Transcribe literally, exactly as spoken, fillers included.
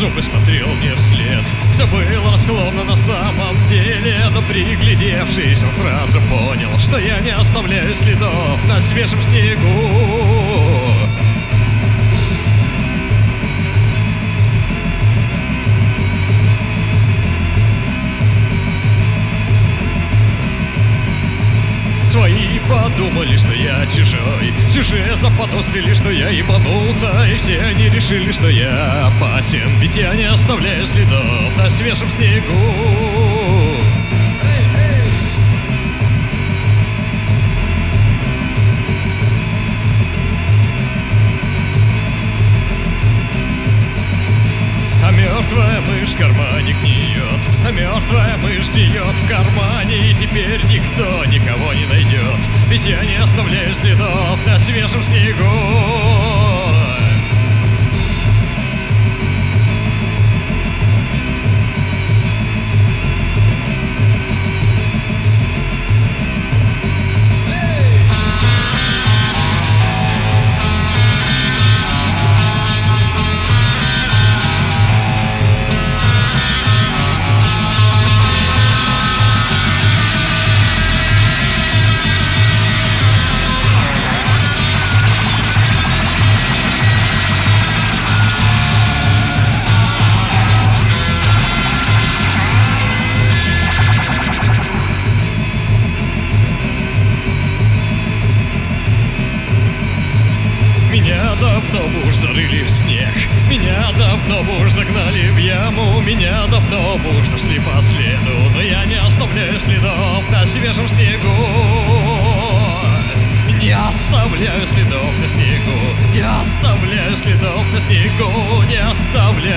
зубы смотрел мне вслед. Все было словно на самом деле, но приглядевшись, он сразу понял, что я не оставляю следов на свежем снегу. Свои подумали, что я чужой, чужие заподозрили, что я ебанулся, и все они решили, что я опасен, ведь я не оставляю следов на свежем снегу. А мертвая мышь в кармане гниет, а мертвая мышь гниет в кармане, и теперь никто никого не найдет, ведь я не оставляю следов на свежем снегу. Меня давно бы уж зарыли в снег, меня давно бы уж загнали в яму, меня давно бы уж нашли по следу, но я не оставляю следов на свежем снегу. Не оставляю следов на снегу, не оставляю следов на снегу, не оставляю